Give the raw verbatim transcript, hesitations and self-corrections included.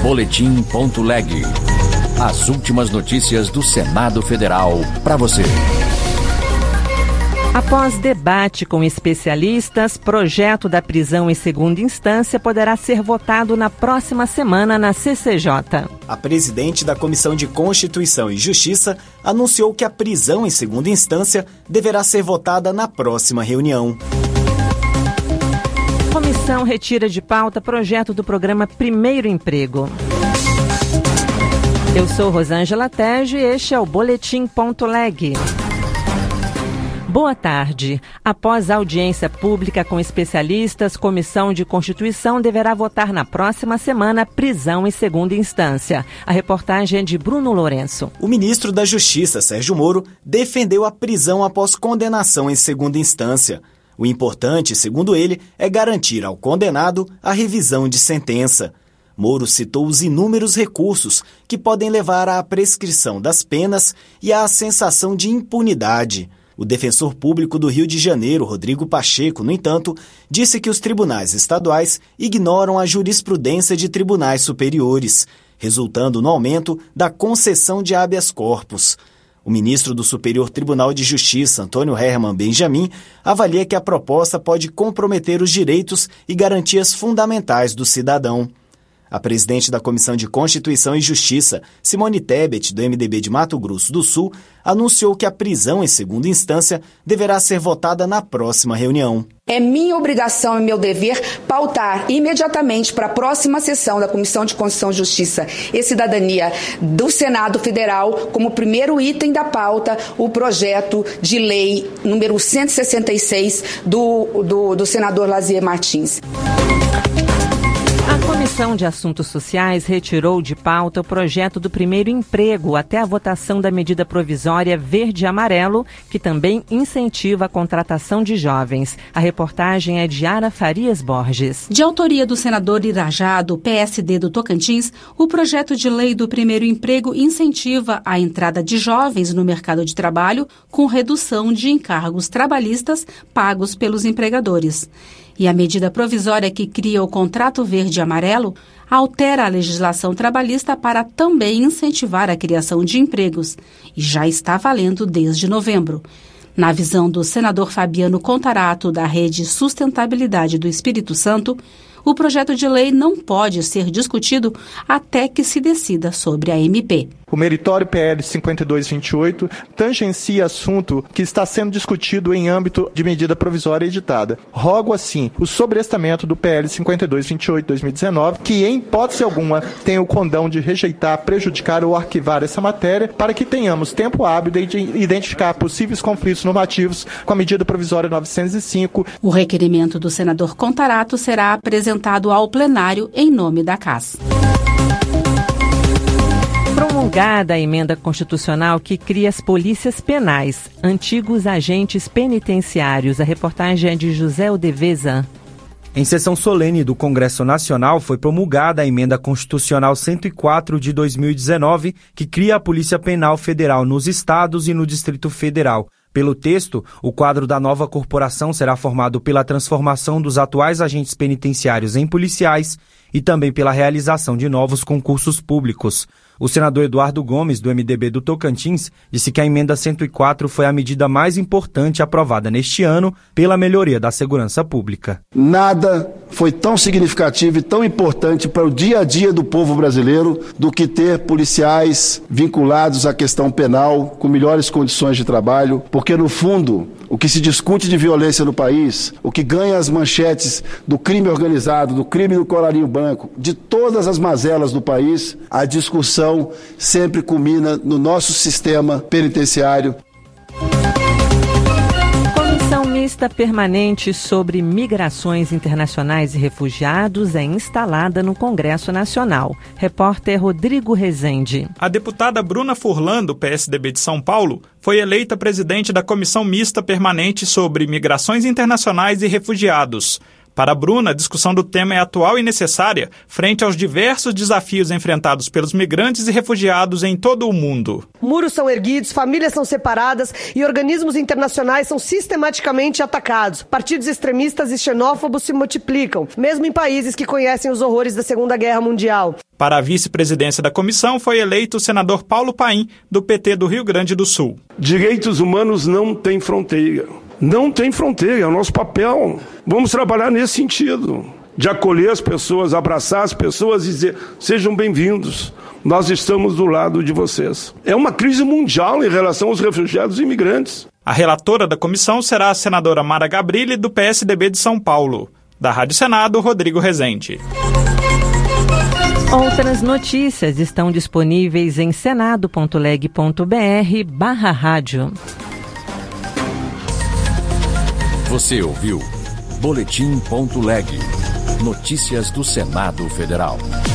Boletim ponto leg. As últimas notícias do Senado Federal para você. Após debate com especialistas, projeto da prisão em segunda instância poderá ser votado na próxima semana na C C J. A presidente da Comissão de Constituição e Justiça anunciou que a prisão em segunda instância deverá ser votada na próxima reunião. Comissão retira de pauta projeto do programa Primeiro Emprego. Eu sou Rosângela Tejo e este é o Boletim ponto leg. Boa tarde. Após a audiência pública com especialistas, Comissão de Constituição deverá votar na próxima semana prisão em segunda instância. A reportagem é de Bruno Lourenço. O ministro da Justiça, Sérgio Moro, defendeu a prisão após condenação em segunda instância. O importante, segundo ele, é garantir ao condenado a revisão de sentença. Moro citou os inúmeros recursos que podem levar à prescrição das penas e à sensação de impunidade. O defensor público do Rio de Janeiro, Rodrigo Pacheco, no entanto, disse que os tribunais estaduais ignoram a jurisprudência de tribunais superiores, resultando no aumento da concessão de habeas corpus. O ministro do Superior Tribunal de Justiça, Antônio Herman Benjamin, avalia que a proposta pode comprometer os direitos e garantias fundamentais do cidadão. A presidente da Comissão de Constituição e Justiça, Simone Tebet, do M D B de Mato Grosso do Sul, anunciou que a prisão em segunda instância deverá ser votada na próxima reunião. É minha obrigação e meu dever pautar imediatamente para a próxima sessão da Comissão de Constituição e Justiça e Cidadania do Senado Federal, como primeiro item da pauta, o projeto de lei número cento e sessenta e seis do, do, do senador Lazier Martins. A Comissão de Assuntos Sociais retirou de pauta o projeto do primeiro emprego até a votação da medida provisória verde e amarelo, que também incentiva a contratação de jovens. A reportagem é de Ara Farias Borges. De autoria do senador Irajá, do P S D do Tocantins, o projeto de lei do primeiro emprego incentiva a entrada de jovens no mercado de trabalho com redução de encargos trabalhistas pagos pelos empregadores. E a medida provisória que cria o contrato verde e amarelo altera a legislação trabalhista para também incentivar a criação de empregos e já está valendo desde novembro. Na visão do senador Fabiano Contarato, da Rede Sustentabilidade do Espírito Santo, o projeto de lei não pode ser discutido até que se decida sobre a M P. O meritório P L cinquenta e dois vinte e oito tangencia assunto que está sendo discutido em âmbito de medida provisória editada. Rogo, assim, o sobrestamento do P L cinquenta e dois vinte e oito de dois mil e dezenove, que, em hipótese alguma, tem o condão de rejeitar, prejudicar ou arquivar essa matéria, para que tenhamos tempo hábil de identificar possíveis conflitos normativos com a medida provisória novecentos e cinco. O requerimento do senador Contarato será apresentado ao plenário em nome da C A S. Promulgada a emenda constitucional que cria as polícias penais, antigos agentes penitenciários. A reportagem é de José Odeveza. Em sessão solene do Congresso Nacional, foi promulgada a Emenda Constitucional cento e quatro de dois mil e dezenove, que cria a Polícia Penal Federal nos estados e no Distrito Federal. Pelo texto, o quadro da nova corporação será formado pela transformação dos atuais agentes penitenciários em policiais e também pela realização de novos concursos públicos. O senador Eduardo Gomes, do M D B do Tocantins, disse que a emenda cento e quatro foi a medida mais importante aprovada neste ano pela melhoria da segurança pública. Nada foi tão significativo e tão importante para o dia a dia do povo brasileiro do que ter policiais vinculados à questão penal, com melhores condições de trabalho, porque, no fundo, o que se discute de violência no país, o que ganha as manchetes do crime organizado, do crime do colarinho branco, de todas as mazelas do país, a discussão sempre culmina no nosso sistema penitenciário. Comissão Mista Permanente sobre Migrações Internacionais e Refugiados é instalada no Congresso Nacional. Repórter Rodrigo Rezende. A deputada Bruna Furlan, do P S D B de São Paulo, foi eleita presidente da Comissão Mista Permanente sobre Migrações Internacionais e Refugiados. Para a Bruna, a discussão do tema é atual e necessária frente aos diversos desafios enfrentados pelos migrantes e refugiados em todo o mundo. Muros são erguidos, famílias são separadas e organismos internacionais são sistematicamente atacados. Partidos extremistas e xenófobos se multiplicam, mesmo em países que conhecem os horrores da Segunda Guerra Mundial. Para a vice-presidência da comissão foi eleito o senador Paulo Paim, do P T do Rio Grande do Sul. Direitos humanos não têm fronteira. Não tem fronteira, é o nosso papel. Vamos trabalhar nesse sentido, de acolher as pessoas, abraçar as pessoas e dizer, sejam bem-vindos. Nós estamos do lado de vocês. É uma crise mundial em relação aos refugiados e imigrantes. A relatora da comissão será a senadora Mara Gabrilli, do P S D B de São Paulo. Da Rádio Senado, Rodrigo Rezende. Outras notícias estão disponíveis em senado ponto leg ponto br barra rádio. Você ouviu Boletim.leg. Notícias do Senado Federal.